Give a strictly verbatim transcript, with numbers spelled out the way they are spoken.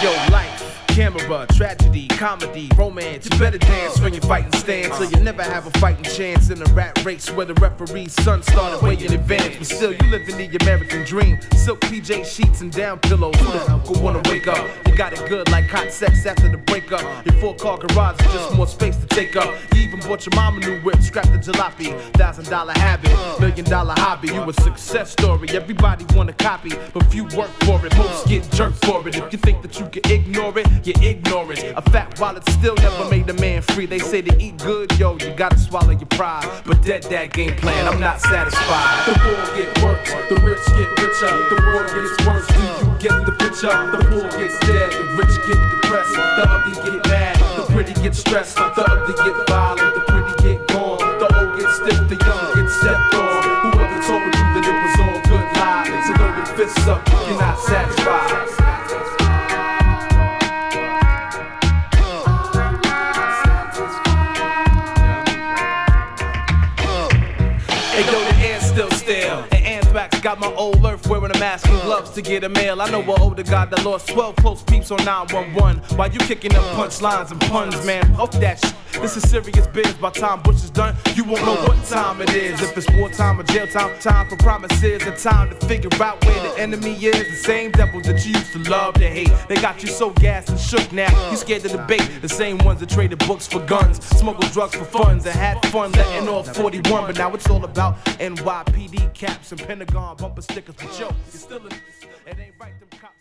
Yo, life, camera, tragedy, comedy, romance. You better dance when you're fighting stance, so you never have a fighting chance in a rat race where the referee's son started way in advance. But still, you live in the American dream. Silk P J sheets and down pillows. Who the hell could wanna wake up? You got it good like hot sex after the breakup. Your four-car garage is just more space to take up. You even bought your mama new whip, scrapped the jalopy. Thousand dollar habit, million dollar hobby. You a success story, everybody wanna copy, but few work for it, most get jerked for it. If you think that you can ignore it, you ignore it. A fat wallet still never made a man free. They say to eat good, yo, you gotta swallow your pride. But dead that game plan, I'm not satisfied. The poor get worse, the rich get richer. The world gets worse, do you get the picture? The poor gets dead, the rich get depressed. The ugly get mad, the pretty get stressed. The ugly get violent, the pretty get gone. The old get stiff, the young get stepped on. Whoever told you that it was all good lies, so throw your fists up if you're not satisfied. Hey yo, the air's still stale. And anthrax got my old earth wearing a mask and gloves to get a mail. I know an older guy that lost twelve close peeps on nine one one. While you kicking up punchlines and puns, man, off that shit. This is serious biz. By time Bush is done, you won't know what time it is. If it's wartime or jail time, time for promises, a time to figure out where the enemy is. The same devils that you used to love to hate. They got you so gassed and shook now. You scared to debate. The same ones that traded books for guns, smuggled drugs for funds, and had fun letting off forty-one. But now it's all about N Y P D caps and Pentagon bumper stickers. But yo, you're still in this. It ain't right them cops.